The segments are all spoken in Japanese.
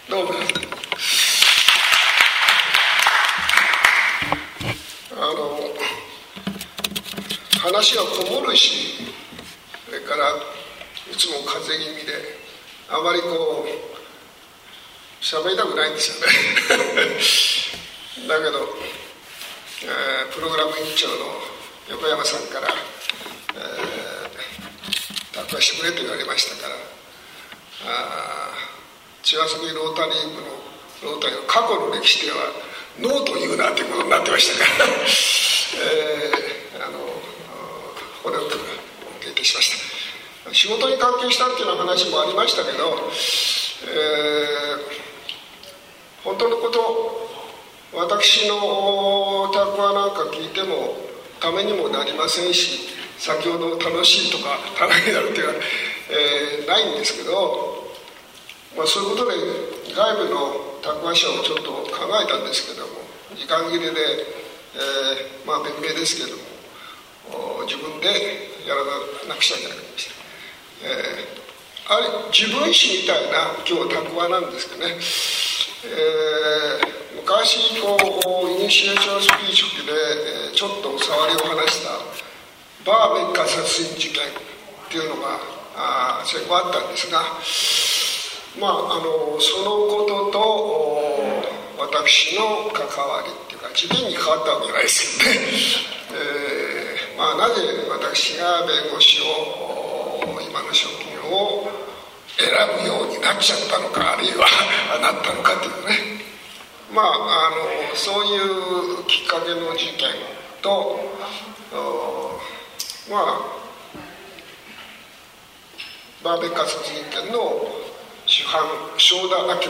どうも。話がこもるし、それからいつも風邪気味であまりこう喋りたくないんですよねだけど、プログラム委員長の横山さんから、託してくれと言われましたから、茅ヶ崎ロータリー部のロータリーの過去の歴史ではノーというなということになってましたからこれをお受けいたしました。仕事に関係したっていうような話もありましたけど、本当のこと私の談話なんか聞いてもためにもなりませんし、先ほど楽しいとかためになるっていうのは、ないんですけど、そういうことで外部の談話者をちょっと考えたんですけども、時間切れで、弁明ですけども自分でやらなくちゃいけなくなりました。自分史みたいな今日談話なんですけどね、昔イニシエーションスピーチで、ちょっと触りを話したバーベッカ殺人事件っていうのが戦後あったんですが、そのことと私の関わりっていうか事件に関わったわけじゃないですけどね、なぜ私が弁護士を今の職業を選ぶようになっちゃったのか、あるいはなったのかっていうね、そういうきっかけの事件とバーベッカ殺人件の主犯正田明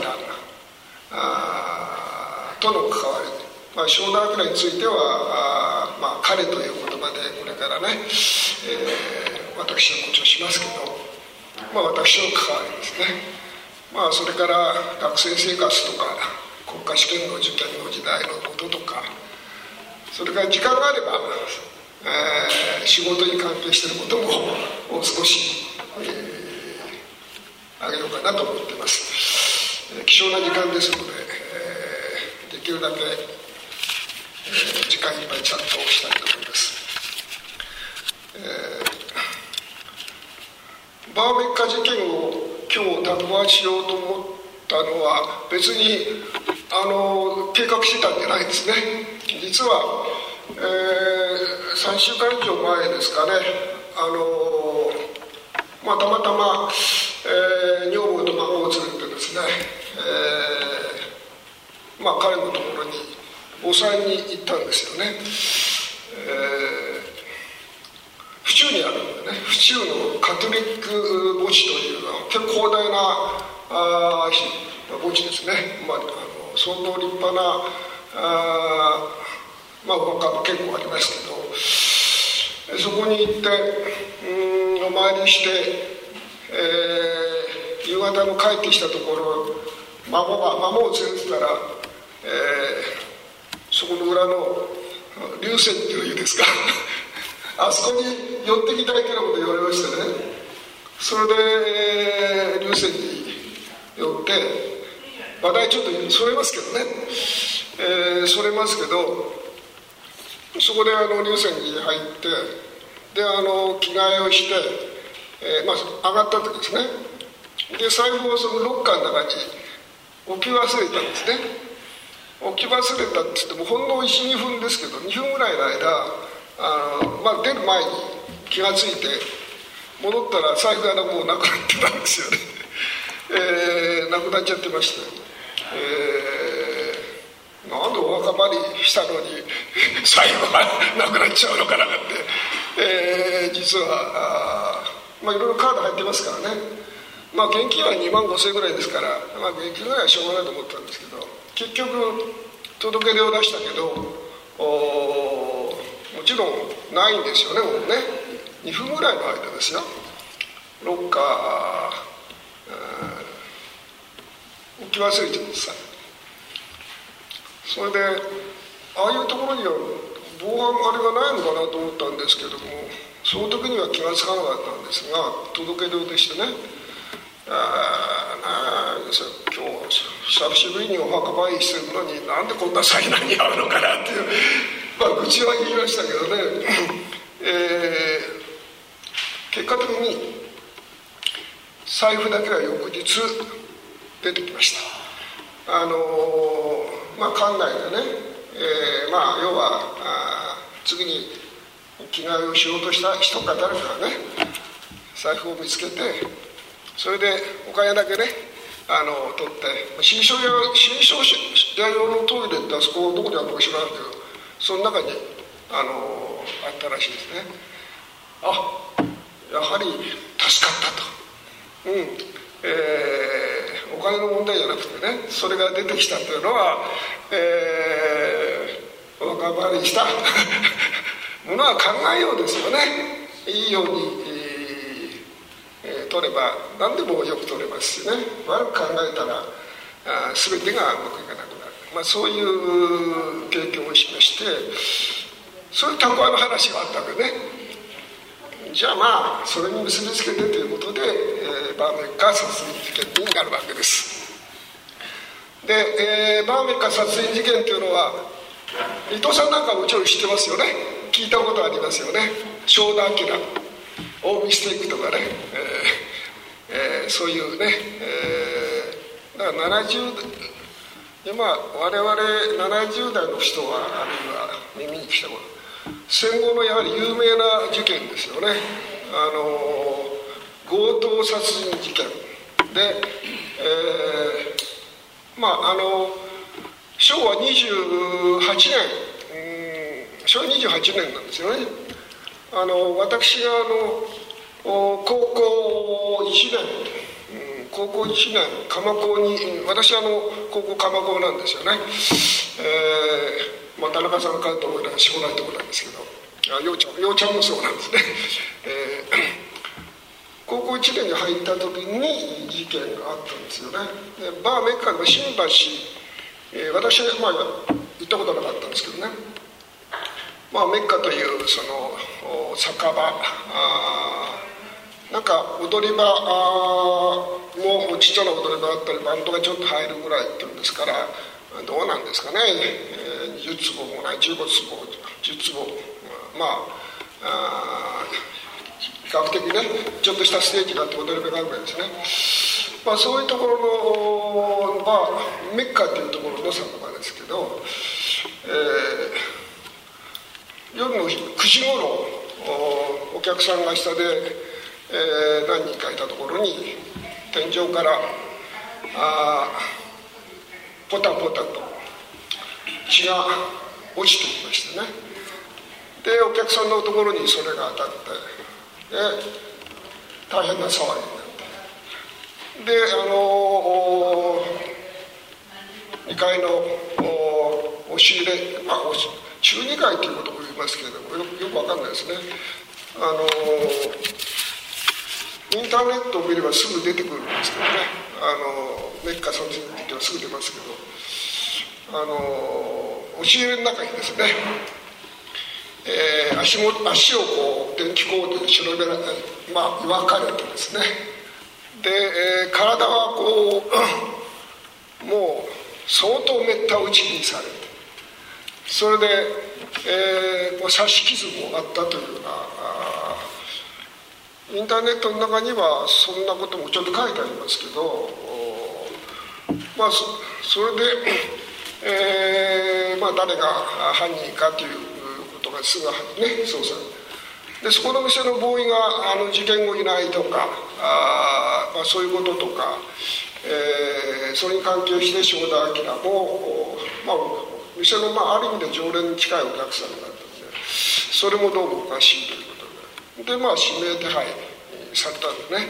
との関わり、正田明については彼という言葉でこれからね、私は誇張しますけど、私の関わりですね。それから学生生活とか国家試験の受験の時代のこととか、それから時間があれば、仕事に関係していることももう少し、あげようかなと思っています。貴重な時間ですので、できるだけ、時間いっぱいちゃんとしたいと思います。バーベッカ事件を今日談話しようと思ったのは別に計画してたんじゃないですね。実は、3週間以上前ですかね、たまたま、女房と孫を連れてですね、彼のところにお産に行ったんですよね。府中にあるんでね、府中のカトリック墓地というのは結構広大な墓地ですね。相当立派なお墓も結構ありますけど、そこに行ってお参りして、夕方の帰ってきたところ、孫を連れてたら、そこの裏の龍泉っていう湯ですかあそこに寄ってきたいということ言われましてね、それで龍泉に寄って、話題ちょっとそれますけどね、それますけど、そこで龍泉に入って、で着替えをして、上がった時ですね、で財布をそのロッカーの中に置き忘れたんですね。置き忘れたって言ってもほんの 1,2 分ですけど、2分ぐらいの間出る前に気がついて戻ったら財布がもうなくなってたんですよね、なくなっちゃってまして、なんでお墓参りしたのに財布がなくなっちゃうのかなって、実はいろいろカード入ってますからね、現金は25,000円ぐらいですから、現金ぐらいはしょうがないと思ったんですけど、結局届け出を出したけどもちろんないんですよね。もうね2分ぐらいの間ですよ、ロッカー置き忘れちゃってさ、それでああいうところには防犯あれがないのかなと思ったんですけども、その時には気がつかなかったんですが、届け出でしてね、今日久しぶりにお墓参りしてるのになんでこんな災難に遭うのかなっていう、愚痴は言いましたけどね、結果的に財布だけは翌日出てきました。館内でね、要は次に着替えをしようとした人か誰かがね財布を見つけて、それでお金だけね取って、新商屋用のトイレってあそこどこにあるのか知らないけど、その中にあったらしいですね。やはり助かったと、お金の問題じゃなくてね、それが出てきたというのは、お墓参りしたものは考えようですよね。いいように、取れば何でもよく取れますしね、悪く考えたら全てがうまくいかなくなる、そういう経験をしまして、そういう蓄えの話があったわけね。じゃあそれに結びつけてということで、バーメッカ殺人事件になるわけです。で、バーメッカ殺人事件というのは伊藤さんなんかもちろん知ってますよね。聞いたことありますよね。正田明大ミステイクとかね、そういうね、だから今我々70代の人はあるいは耳に来たこと、戦後のやはり有名な事件ですよね。強盗殺人事件で、昭和28年、昭和28年なんですよね。私が高校1年鎌高に、私高校鎌高なんですよね。田中さんからと思えばしょうがないところなんですけど、陽ちゃんもそうなんですね。高校1年に入った時に事件があったんですよね。でバーメッカの新橋、私は行ったことなかったんですけどね、メッカというその酒場、なんか踊り場もちっちゃな踊り場あったりバンドがちょっと入るぐらいっていうんですから、どうなんですかね、20坪もない15坪10坪、比較的ねちょっとしたステージがあって踊り場があるぐらいですね。そういうところの、メッカっていうところの酒場ですけど、夜の9時ごろお客さんが下で、何人かいたところに天井からポタポタと血が落ちてきましてね。でお客さんのところにそれが当たって、大変な騒ぎになって、で2階の押し入れ、中2階ということも言いますけれども、よくわかんないですね。インターネットを見ればすぐ出てくるんですけどね、メッカ殺人事件はすぐ出ますけど、押し入れの中にですね、足をこう電気コードで白べら分かれてですね、で、体はこうもう相当めった打ちにされて、それで、刺し傷もあったというような、インターネットの中にはそんなこともちょっと書いてありますけど、それで、誰が犯人かということがすぐね捜査で、そこの店のボーイが事件後いないとか、そういうこととか、それに関係して正田明も、店のある意味で常連に近いお客さんだったので、それもどうもおかしいということで、指名手配されたんですね。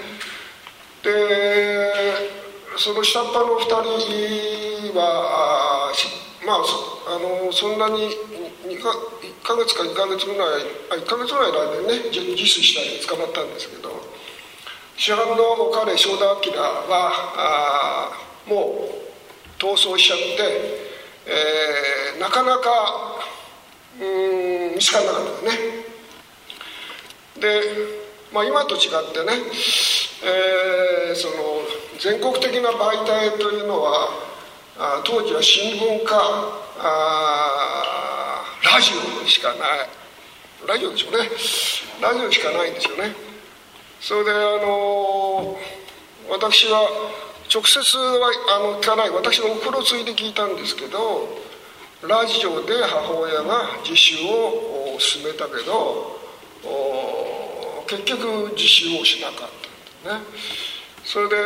でその下っ端の2人はそんなに1ヶ月か2ヶ月ぐらい1ヶ月ぐらいの間にね自首したり捕まったんですけど、主犯の彼正田明はもう逃走しちゃって、なかなか見つからなかったですね。で今と違ってね、その全国的な媒体というのは当時は新聞かラジオしかない、ラジオでしょうね、ラジオしかないんですよね。それで私は直接は聞かない、私のお風呂ついで聞いたんですけど、ラジオで母親が自首を勧めたけど結局自首をしなかったんですね。それで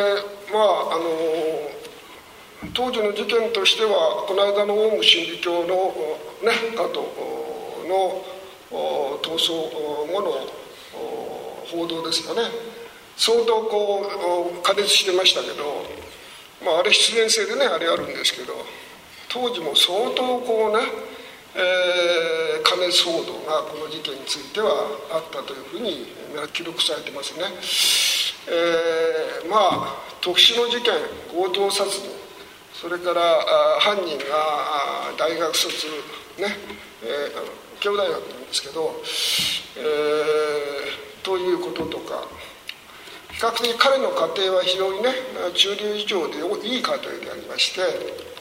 当時の事件としては、この間のオウム真理教の加藤の逃走後の報道ですよね、相当過熱してましたけど、あれ必然性でねあれあるんですけど、当時も相当過熱報道がこの事件についてはあったというふうに記録されてますね。特殊の事件、強盗殺人、それから犯人が大学卒ね、慶応大学なんですけど、ということとか、比較的彼の家庭は非常にね中流以上でいい家庭でありまして、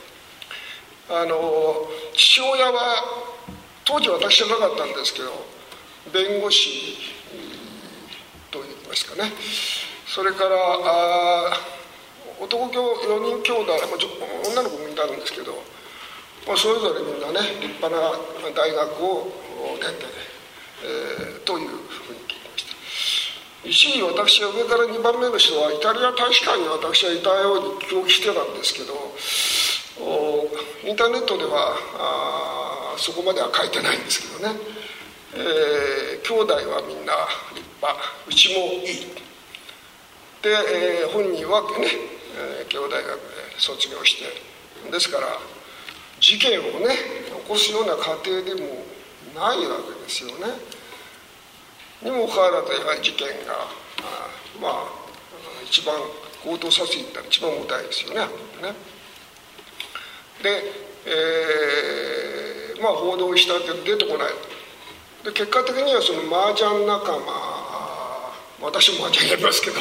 父親は当時私じゃなかったんですけど弁護士といいますかね、それから男4人兄弟、女の子もいたんですけど、それぞれみんなね立派な大学を出て、というふうに聞きました。一時私は上から2番目の人はイタリア大使館に私はいたように記憶してたんですけど、インターネットではそこまでは書いてないんですけどね、兄弟はみんな立派、うちもいいで、本人はね慶応大学で卒業して、ですから事件をね起こすような家庭でもないわけですよね。にもかかわらずやはり事件が一番強盗殺人って一番重たいですよね。で、報道したって出てこない。で結果的にはその麻雀仲間、私も麻雀やりますけど、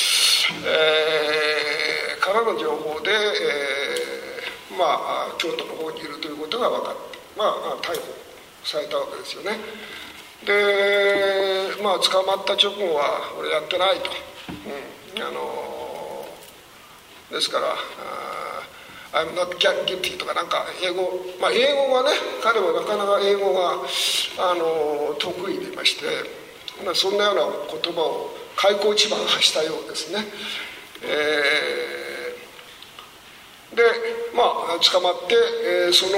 からの情報で、京都の方にいるということが分かって、逮捕されたわけですよね。で捕まった直後は俺やってないと、ですからI'm not guilty とかなんか英語、英語はね彼はなかなか英語が得意でいまして、そんなような言葉を開口一番発したようですね。で捕まって、その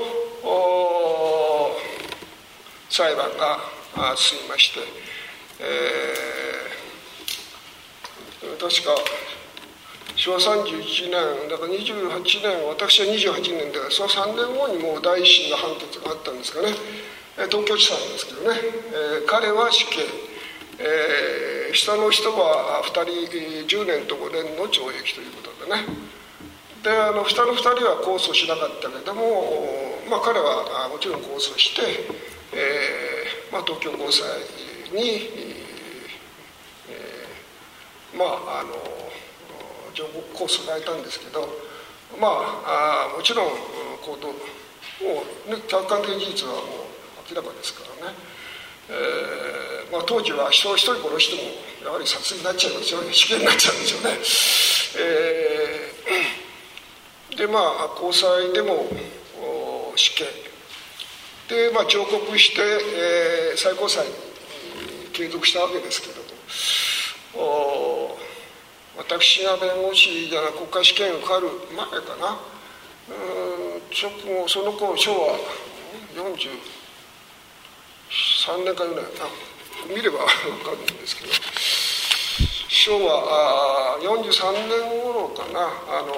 後裁判が進みまして、確か昭和31年だから28年、私は28年だからその3年後にもう第一審の判決があったんですかね。東京地裁なんですけどね、彼は死刑、下の人は2人10年と5年の懲役ということでね。で下の2人は控訴しなかったけれども、彼はもちろん控訴して、東京高裁に、控訴されたんですけど、もちろん行動もう、ね、客観的事実はもう明らかですからね。当時は人を一人殺してもやはり殺人になっちゃうんですよね、死刑になっちゃうんですよね。で高裁でも死刑で、上告して、最高裁に継続したわけですけども、私が弁護士じゃない国家試験を受かる前かな、直後その頃昭和43年か4年見れば分かるんですけど、昭和43年頃かな、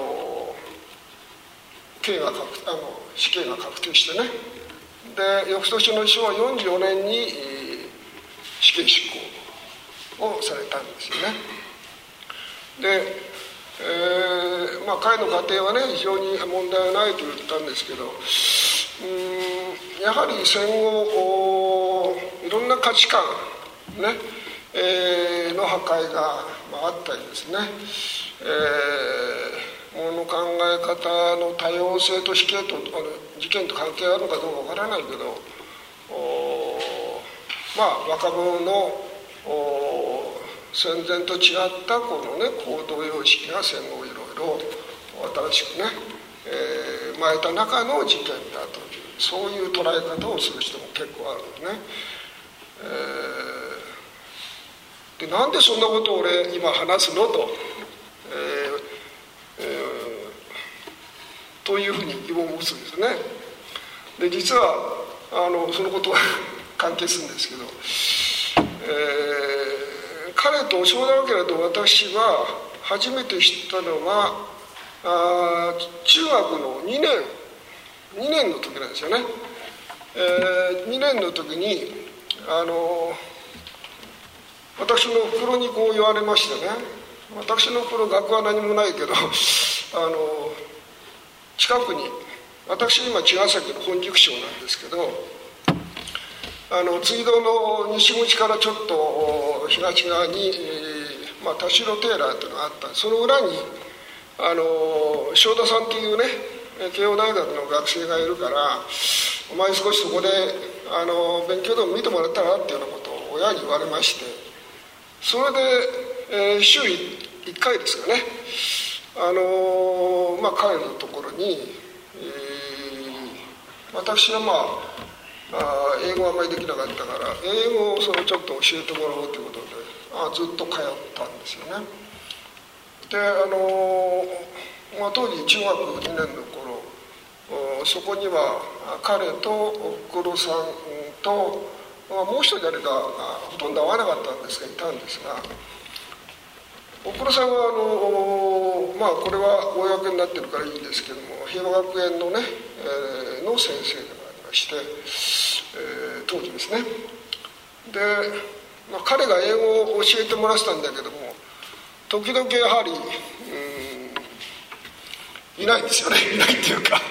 死刑が確定してね。で翌年の昭和44年に死刑執行をされたんですよね。で、彼の家庭はね非常に問題はないと言ったんですけど、やはり戦後いろんな価値観ね、の破壊があったりですね、 もの考え方の多様性と死刑と事件と関係あるのかどうかわからないけど、若者の戦前と違ったこのね行動様式が戦後いろいろ新しくね、生まれた中の事件だというそういう捉え方をする人も結構あるんですね。でなんでそんなことを俺今話すのと、というふうに疑問を持つんですね。で実はそのことは関係するんですけど、彼とそうだけれど私は初めて知ったのは中学の2年の時なんですよね。2年の時に私のおふくろにこう言われましてね、私のおふくろ学は何もないけど近くに私今茅ヶ崎の本宿省なんですけど追道の西口からちょっと東側に、田代テーラーというのがあったその裏に正田さんというね慶応大学の学生がいるからお前少しそこで勉強でも見てもらったらっていうようなことを親に言われまして、それで、週1回ですよね彼のところに、私は英語はあまりできなかったから英語をちょっと教えてもらおうということでずっと通ったんですよね。で当時中学2年の頃そこには彼とおふくろさんと、もう一人誰かほとんど会わなかったんですがいたんですが、おふくろさんはこれは公になってるからいいんですけども平和学園のね、の先生でもありまして、当時ですね。で、彼が英語を教えてもらってたんだけども時々やはりいないんですよね。いないっていうか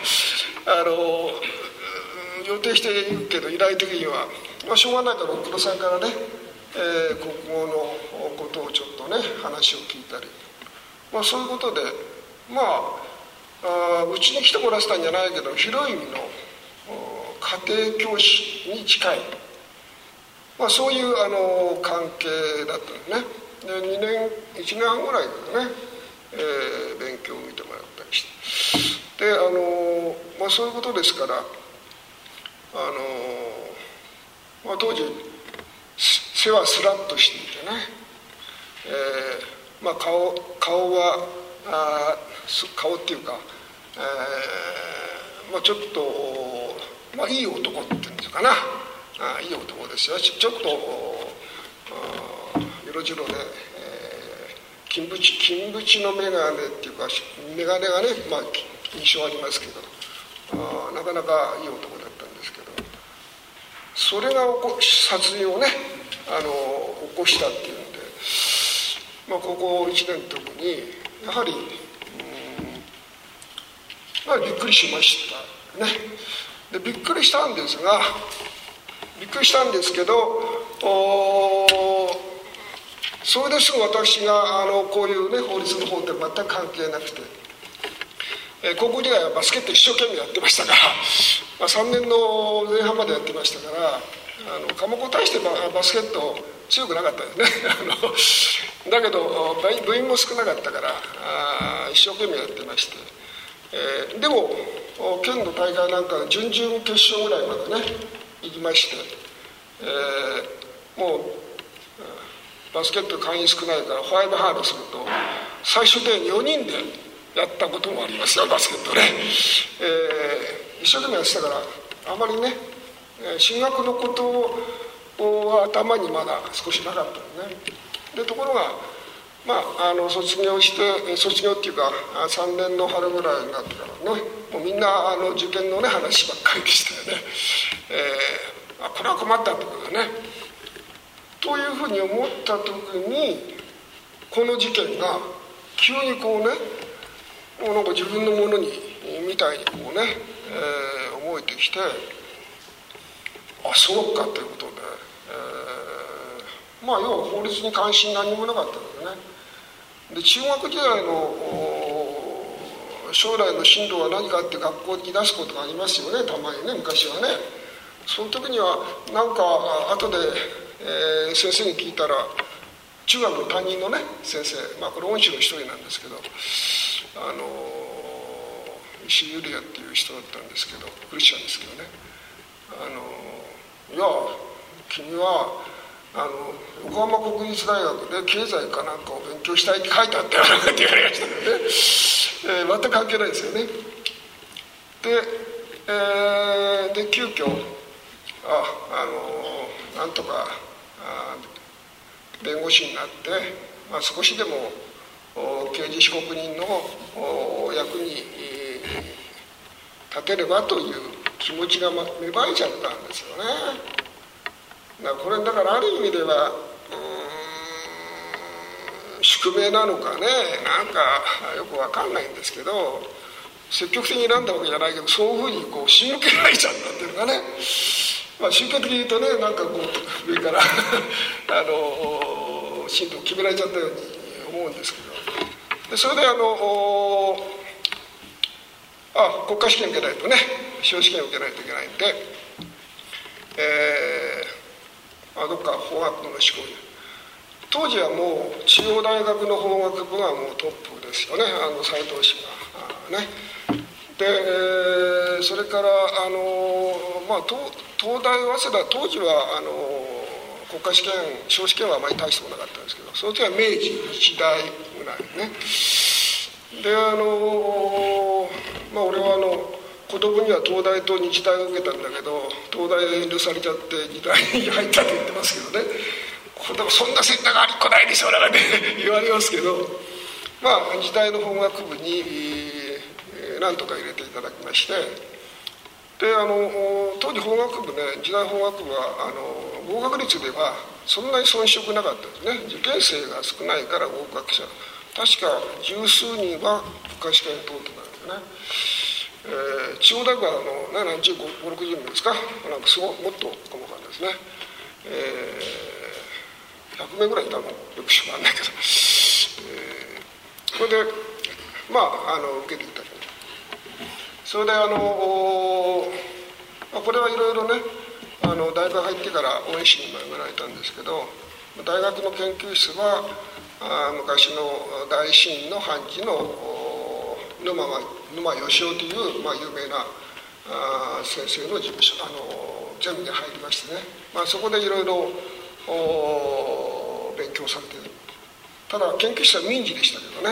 予定しているけどいない時には、しょうがないからおふくろさんからね、国語のことをちょっとね話を聞いたり、そういうことでうちに来てもらってたんじゃないけど広い意味の家庭教師に近い、そういう関係だったんですね。で1年半ぐらいからね、勉強を見てもらったりしてでそういうことですから当時背はスラッとしていてね、顔は顔っていうか、ちょっと、いい男っていうんですかな、いい男ですよ。ちょっと色白で、金縁の眼鏡っていうか眼鏡がね、印象ありますけどなかなかいい男だったんですけど、それが殺人をね起こしたっていうんで、高校1年の時にやはりびっくりしましたね。でびっくりしたんですけどそれですぐ私がこういうね法律の方って全く関係なくて、高校時代はバスケット一生懸命やってましたから、3年の前半までやってましたから科目を対してバスケット強くなかったですねだけど部員も少なかったから一生懸命やってまして、でも県の大会なんか準々決勝ぐらいまでね行きまして、もうバスケット会員少ないからファイブハードすると最初で4人でやったこともありますよ、バスケットね。一生懸命やってたからあまりね進学のことは頭にまだ少しなかったのね。でところが卒業っていうか3年の春ぐらいになってからねもうみんな受験のね話ばっかりでしたよね。これは困ったってことだねというふうに思った時にこの事件が急にこうねもうなんか自分のものにみたいにこうね、思えてきてそうかということで、要は法律に関心何もなかったのでね。で中学時代の将来の進路は何かって学校に出すことがありますよね、たまにね、昔はね。その時にはなんか後で、先生に聞いたら、中学の担任のね先生、これ恩師の一人なんですけど、石井ゆりやっていう人だったんですけど、クリスチャンですけどね、いや君は横浜国立大学で経済かなんかを勉強したいって書いてあったよって言われましたけどね、全く関係ないですよね。で急遽なんとか弁護士になって、少しでも刑事被告人の役に立てればという気持ちが芽生えちゃったんですよね。これだからある意味では宿命なのかね、なんかよく分かんないんですけど、積極的に選んだわけじゃないけど、そういうふうに仕向けられちゃったっていうかね、宗教的に言うとね、なんか上から進路を決められちゃったように思うんですけど、それで国家試験受けないとね、司法試験を受けないといけないんで、どっか法学部の志向に、当時はもう中央大学の法学部がもうトップですよね、斉藤氏がね。でそれから東大早稲田、当時は国家試験司法試験はあまり大してもなかったんですけど、その時は明治日大ぐらいね。で俺は子供には東大と日大を受けたんだけど、東大で遠慮されちゃって日大に入ったと言ってますけどね、でもそんな選択ありっこないでしょうなんて言われますけど、日大の法学部になんとか入れていただきまして、で当時法学部ね、時代法学部は合格率ではそんなに遜色なかったですね。受験生が少ないから合格者、確か十数人は国家試験通ってたんですよね。中央大学は何十50、60人ですか、なんかすごいもっと細かいですね。100名ぐらいいたのよく知らないけど、それで受けていただきました。それでこれはいろいろね、大学入ってから恩師にも辞められたんですけど、大学の研究室は昔の大師院の判事の沼義雄という、有名な先生の事務所全部で入りましてね、そこでいろいろ勉強されている。ただ研究室は民事でしたけどね、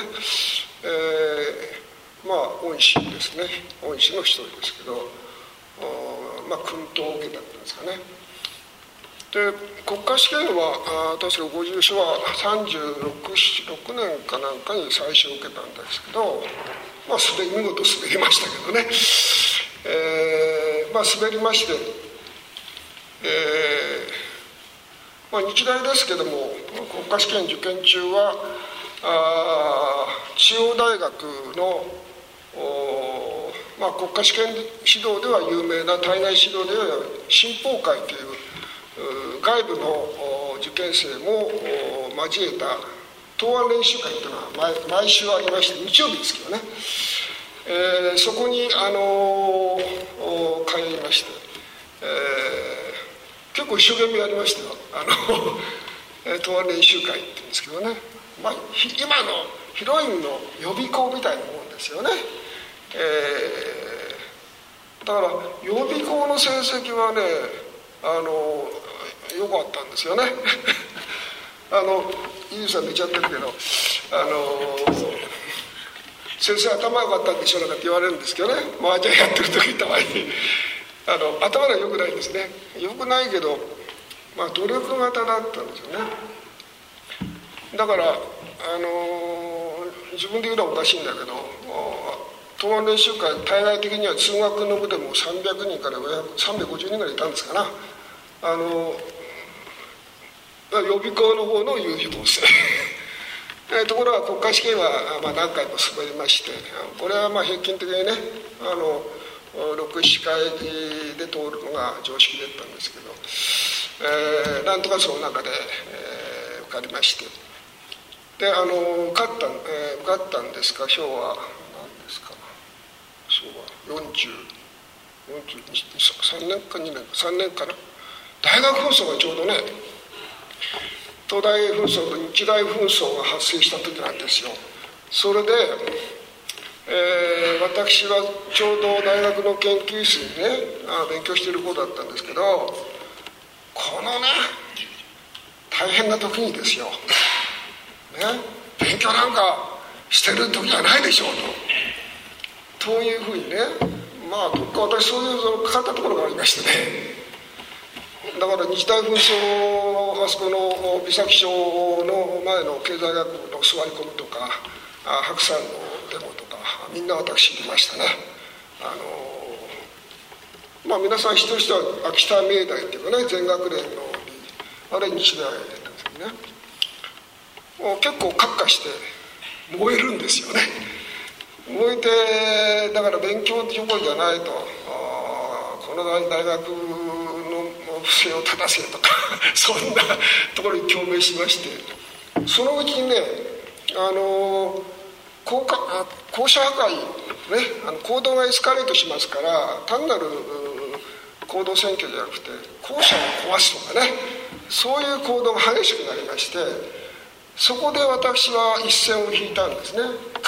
恩師ですね、恩師の一人ですけど、薫陶を受けたんですかね。で国家試験は確かご住所は36年かなんかに最初受けたんですけど、見事滑りましたけどね、滑りまして、日大ですけども、国家試験受験中は中央大学の国家試験指導では有名な、対外指導では新法会という外部の受験生も交えた答案練習会というのが毎週ありまして、日曜日ですけどね、そこに通いまして、結構一生懸命やりましたよ。答案練習会って言うんですけどね、今のヒロインの予備校みたいなもんですよね。だから予備校の成績はね良かったんですよね。伊豆さん寝ちゃってるけど、先生頭良かったんでしょうなんかって言われるんですけどね、麻雀やってる時たまに頭が良くないですね。良くないけど、努力型だったんですよね。だから自分で言うのはおかしいんだけど、答案練習会対外的には通学の部でも300人から350人ぐらいいたんですかな。予備校の方の優秀校生ところが国家試験は何回も滑りまして、これは平均的にね6、7回で通るのが常識だったんですけど、なんとかその中で、受かりまして、で受かったんですか、賞は何ですか、 3年か2年か3年かな、大学紛争がちょうどね、東大紛争と日大紛争が発生した時なんですよ。それで、私はちょうど大学の研究室にね勉強している頃だったんですけど、このね大変な時にですよ、ね、勉強なんかしてる時じゃないでしょうというふうにね、まあどっか私そういうかかったところがありましてね、だから日大紛争、あそこの美咲町の前の経済学部の座り込みとか白山のデモとかみんな私行きましたね。まあ皆さん人としては秋田明大っていうかね、全学連のあれ日大だったんですけどね、もう結構カッカして燃えるんですよね。燃えて、だから勉強っていうことじゃないと、この大学の不正を正せとかそんなところに共鳴しまして、そのうちにね校舎破壊ね、行動がエスカレートしますから、単なる行動選挙じゃなくて校舎を壊すとかね、そういう行動が激しくなりまして、そこで私は一線を引いたんですね。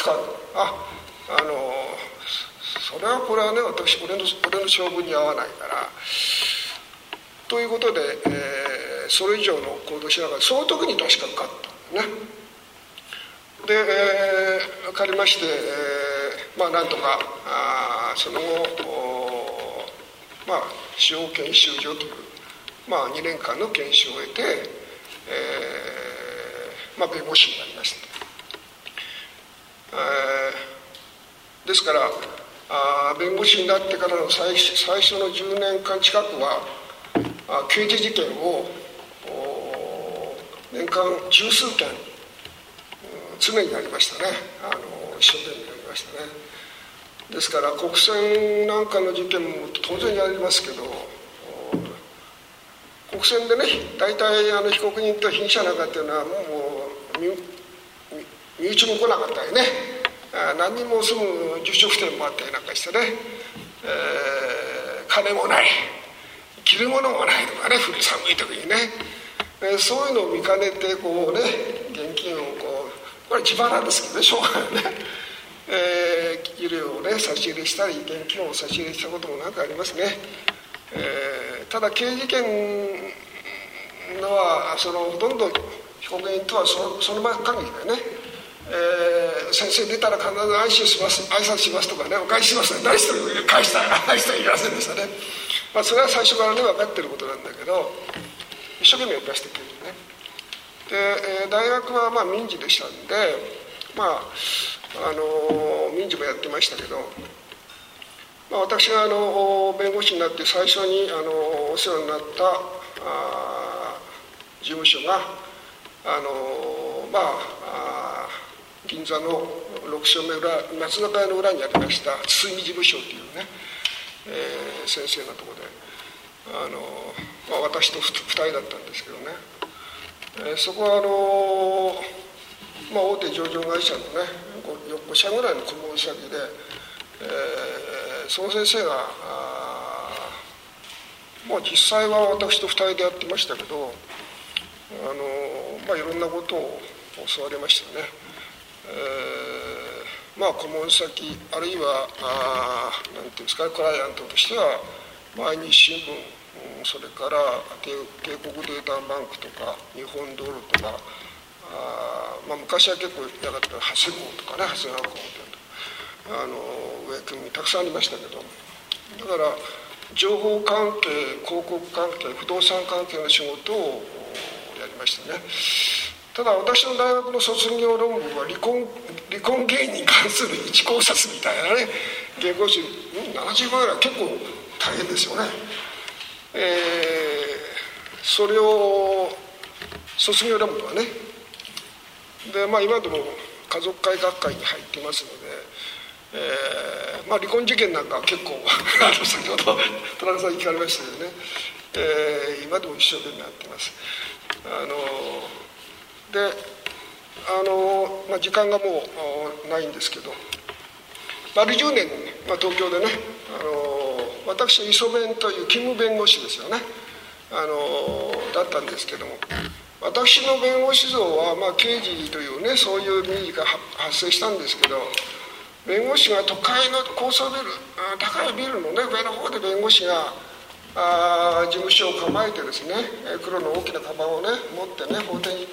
それはこれはね、俺の性分に合わないからということで、それ以上の行動しながら、その時に確か勝ったんですね。で、分かりまして、まあなんとかその後司法研修所という、2年間の研修を得て、弁護士になりました。ですから弁護士になってからの最初の10年間近くは刑事事件を年間十数件常にやりましたね。一生懸命やりましたね。ですから国選なんかの事件も当然やりますけど、国選でね大体被告人と被疑者なんかっていうのはもう身内も来なかったりね、何人も住む住所不定もあったりなんかしてね、金もない、着るものもないとかね、冬寒い時にね、そういうのを見かねてこうね、現金をこれ自腹ですけどね、しょうがないね、給料をね差し入れしたり現金を差し入れしたこともなんかありますね。ただ刑事件のはほとんど被告人とはその場限りだよね。先生出たら必ず挨拶しますとかね、お返ししますね、何一人返した人はいませんでしたね。それは最初からね分かってることなんだけど、一生懸命やりましたけどね。で、大学は民事でしたんで、民事もやってましたけど、私が弁護士になって最初にお世話になった事務所が銀座の6丁目裏松中屋の裏にありました堤事務所というね、先生のところで私と2人だったんですけどね、そこは大手上場会社のね 5社ぐらいの顧問先で、その先生が実際は私と2人でやってましたけど、いろんなことを教わりましたね。顧問先あるいはなんていうんですか、クライアントとしては毎日新聞、それから帝国データバンクとか日本道路とか昔は結構やがった長谷港とかね、長谷川港と上組たくさんありましたけど、だから情報関係、広告関係、不動産関係の仕事をやりましたね。ただ私の大学の卒業論文は離婚原因に関する一考察みたいなね、原稿集70倍ぐらい結構大変ですよね。それを卒業論文はね、で今でも家族会学会に入ってますので、離婚事件なんかは結構先ほど田中さんに聞かれましたけどね、今でも一生懸命やってます。で時間がもうないんですけど、 丸10年、東京でね、私磯弁という勤務弁護士ですよね、だったんですけども、私の弁護士像は、刑事というね、そういう民事が発生したんですけど、弁護士が都会の高層ビル、高いビルのね、上の方で弁護士が事務所を構えてですね、黒の大きなカバンをね持ってね法廷に行って、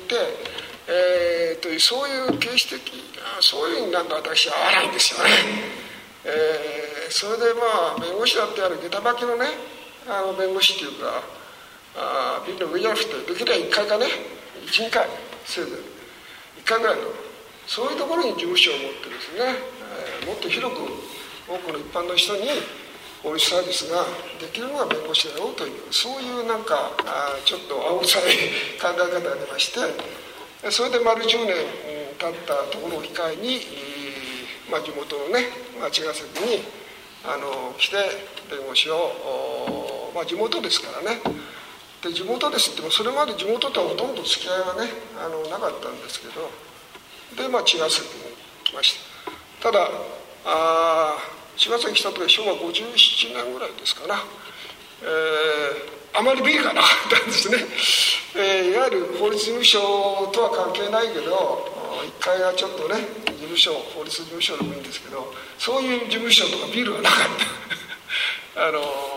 そういう形式的そういうになんだ私は合わないんですよね。それで弁護士だってある下駄履きのね弁護士っていうかビルの上じゃなくてできれば1階かね 1,2 階せいぜい1階ぐらいのそういうところに事務所を持ってですね、もっと広く多くの一般の人に法律サービスができるのが弁護士だよというそういうなんかちょっと青臭い考え方が出まして、それで丸10年経ったところを機会に、地元のね茅ヶ崎に来て弁護士を、地元ですからね。で地元ですってもそれまで地元とはほとんど付き合いはねなかったんですけど、で茅ヶ崎に来ました。ただ茅ヶ崎来た時は昭和57年ぐらいですかな、あまりビルがなかったんですね、いわゆる法律事務所とは関係ないけど1階はちょっとね事務所法律事務所でもいいんですけどそういう事務所とかビルはなかった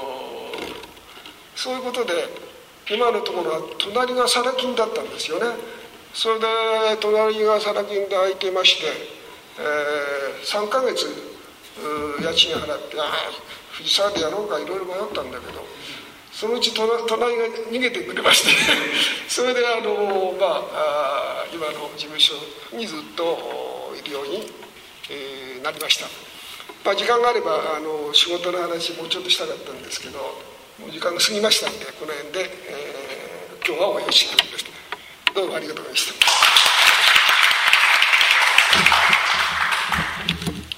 そういうことで今のところは隣がサラ金だったんですよね。それで隣がサラ金で空いてまして、3ヶ月家賃払って藤沢でやろうかいろいろ迷ったんだけどそのうち隣が逃げてくれましてそれで今の事務所にずっといるように、なりました。時間があれば仕事の話もうちょっとしたかったんですけどもう時間が過ぎましたんでこの辺で、今日はおよしです。どうもありがとうございました。